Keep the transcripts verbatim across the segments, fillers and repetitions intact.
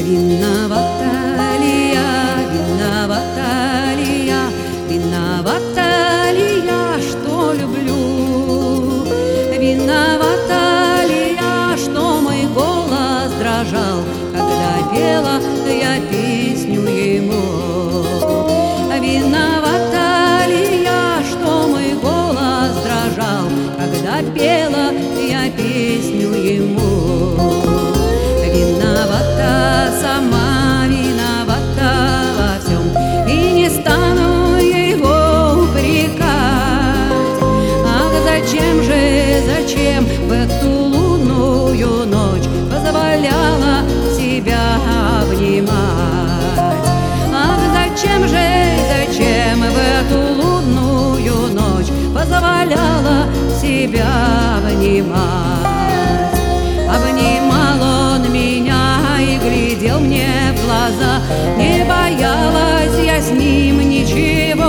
Виновата ли я, виновата ли я, виновата ли я, что люблю? Виновата ли я, что мой голос дрожал, когда пела я песню ему? Виновата ли я, что мой голос дрожал, когда пела я песню ему? Виновата, сама виновата во всем, и не стану его упрекать. Ах, зачем же, зачем в эту лунную ночь позволяла себя обнимать? Ах, зачем же, зачем в эту лунную ночь позволяла себя обнимать? Обнимал он меня и глядел мне в глаза, не боялась я с ним ничего.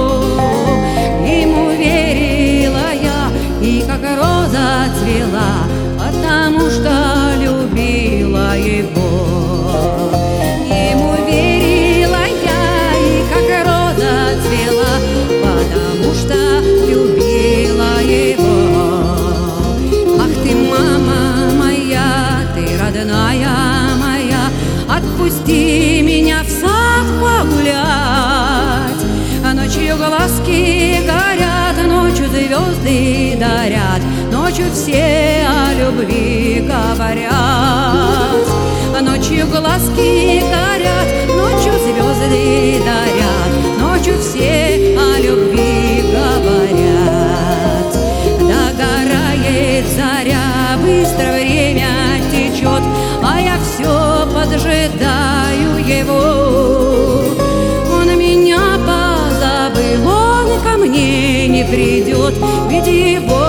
Ему верила я, и как роза цвела, потому что любила его. Ему верила я, и как роза цвела, потому что любила его. Ах ты, мама моя, ты родная моя, отпусти меня в сад погулять. А ночью глазки горят, ночью звезды дарят, ночью все о любви говорят. А ночью глазки горят, ночью звезды дарят, ночью все о любви говорят. Догорает заря, быстро время течет, а я все поджидаю его. Он меня позабыл, он ко мне не придет, ведь его